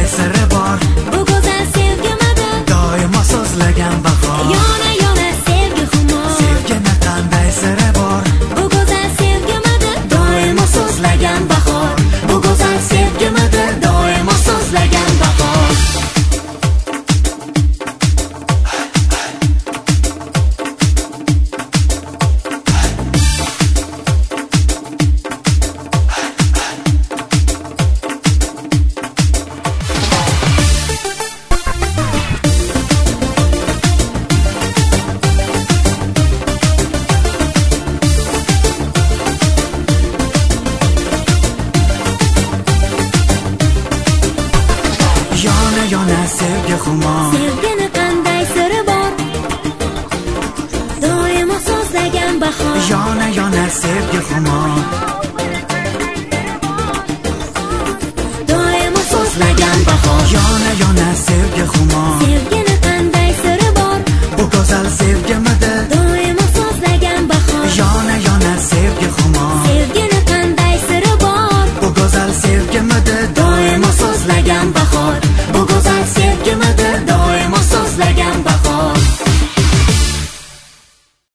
qanday siri bor? Bu go'zal sevgi madad, Doimo so'zlagan bahor. yona yona sevgi xumor. Sevgini qanday siri bor? Bu go'zal sevgi madad, doimo so'zlagan bahor. Bu go'zal sevgi madad, doimo so'zlagan bahor. Yona yona sevgi xumor. Sevgini qanday siri bor? Doimo so'zlagan bahor. Yona yona sevgi xumor.